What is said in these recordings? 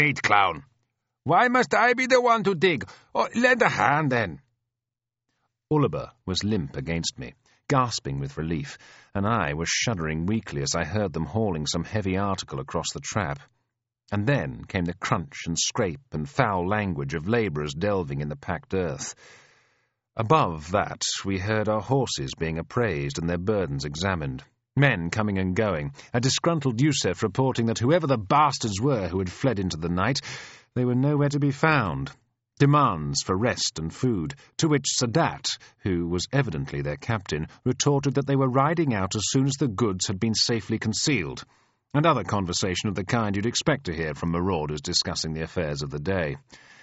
Eight, clown. Why must I be the one to dig? Oh, lend a hand, then. Ullaba was limp against me, gasping with relief, and I was shuddering weakly as I heard them hauling some heavy article across the trap. And then came the crunch and scrape and foul language of labourers delving in the packed earth. Above that, we heard our horses being appraised and their burdens examined, men coming and going, a disgruntled Yusef reporting that whoever the bastards were who had fled into the night, they were nowhere to be found. Demands for rest and food, to which Sadat, who was evidently their captain, retorted that they were riding out as soon as the goods had been safely concealed, and other conversation of the kind you'd expect to hear from marauders discussing the affairs of the day.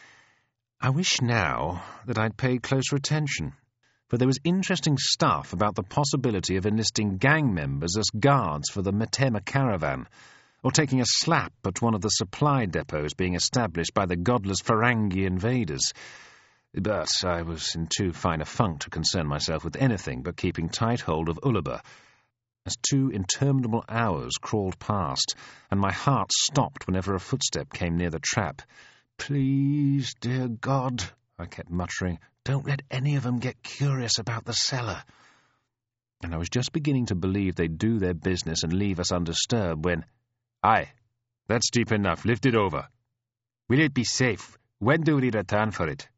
I wish now that I'd paid closer attention, for there was interesting stuff about the possibility of enlisting gang members as guards for the Metema caravan, or taking a slap at one of the supply depots being established by the godless Farangi invaders. But I was in too fine a funk to concern myself with anything but keeping tight hold of Ullaba, as 2 interminable hours crawled past, and my heart stopped whenever a footstep came near the trap. "Please, dear God," I kept muttering, "don't let any of them get curious about the cellar." And I was just beginning to believe they'd do their business and leave us undisturbed when... "Aye, that's deep enough. Lift it over." "Will it be safe? When do we return for it?"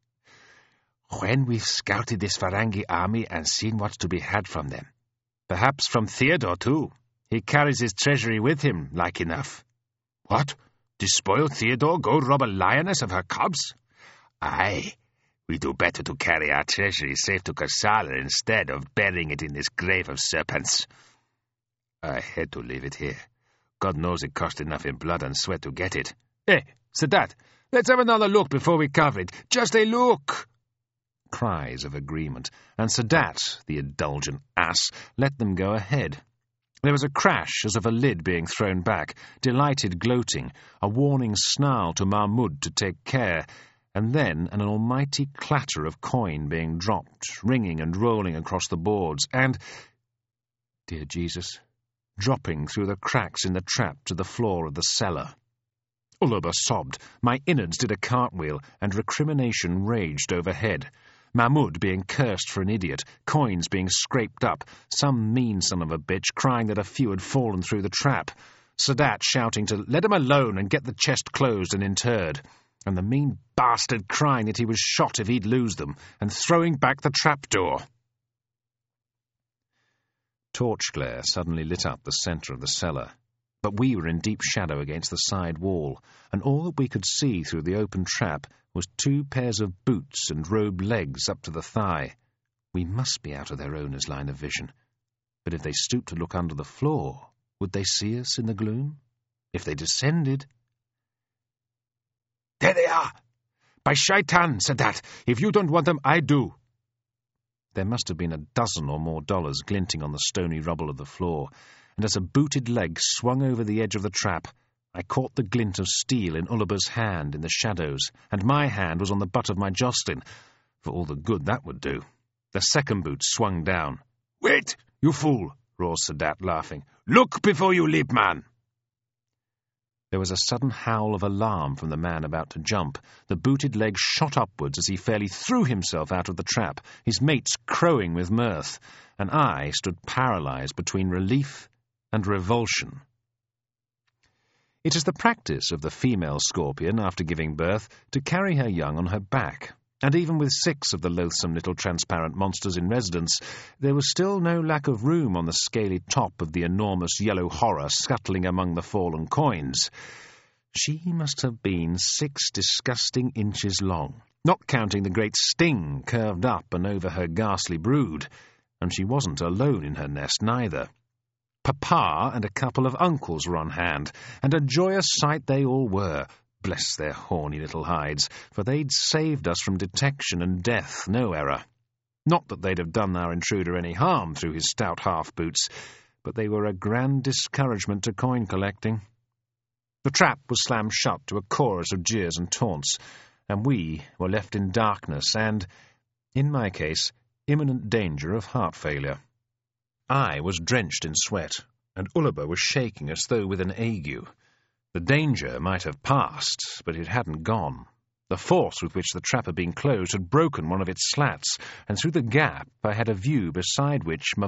"When we've scouted this Farangi army and seen what's to be had from them. Perhaps from Theodore, too. He carries his treasury with him, like enough." "What? Despoil Theodore, go rob a lioness of her cubs?" "Aye, we do better to carry our treasury safe to Karsala instead of burying it in this grave of serpents." "I had to leave it here. God knows it cost enough in blood and sweat to get it." "Hey, Sadat, let's have another look before we cover it. Just a look!" Cries of agreement, and Sadat, the indulgent ass, let them go ahead. There was a crash as of a lid being thrown back, delighted gloating, a warning snarl to Mahmud to take care, and then an almighty clatter of coin being dropped, ringing and rolling across the boards, and, dear Jesus, dropping through the cracks in the trap to the floor of the cellar. Ullaba sobbed, my innards did a cartwheel, and recrimination raged overhead. Mahmud being cursed for an idiot, coins being scraped up, some mean son of a bitch crying that a few had fallen through the trap, Sadat shouting to let him alone and get the chest closed and interred, and the mean bastard crying that he was shot if he'd lose them, and throwing back the trapdoor. Torch glare suddenly lit up the centre of the cellar, but we were in deep shadow against the side wall, and all that we could see through the open trap was 2 pairs of boots and robed legs up to the thigh. We must be out of their owner's line of vision. But if they stooped to look under the floor, would they see us in the gloom? If they descended... "There they are! By Shaitan, Sadat! If you don't want them, I do!" There must have been a dozen or more dollars glinting on the stony rubble of the floor, and as a booted leg swung over the edge of the trap, I caught the glint of steel in Ullaba's hand in the shadows, and my hand was on the butt of my Jocelyn, for all the good that would do. The second boot swung down. "Wait, you fool!" roared Sadat, laughing. "Look before you leap, man!" There was a sudden howl of alarm from the man about to jump. The booted leg shot upwards as he fairly threw himself out of the trap, his mates crowing with mirth, and I stood paralysed between relief and revulsion. It is the practice of the female scorpion, after giving birth, to carry her young on her back, and even with 6 of the loathsome little transparent monsters in residence, there was still no lack of room on the scaly top of the enormous yellow horror scuttling among the fallen coins. She must have been 6 disgusting inches long, not counting the great sting curved up and over her ghastly brood, and she wasn't alone in her nest neither. Papa and a couple of uncles were on hand, and a joyous sight they all were, bless their horny little hides, for they'd saved us from detection and death, no error. Not that they'd have done our intruder any harm through his stout half-boots, but they were a grand discouragement to coin collecting. The trap was slammed shut to a chorus of jeers and taunts, and we were left in darkness and, in my case, imminent danger of heart failure. I was drenched in sweat, and Ullaba was shaking as though with an ague. The danger might have passed, but it hadn't gone. The force with which the trap had been closed had broken one of its slats, and through the gap I had a view beside which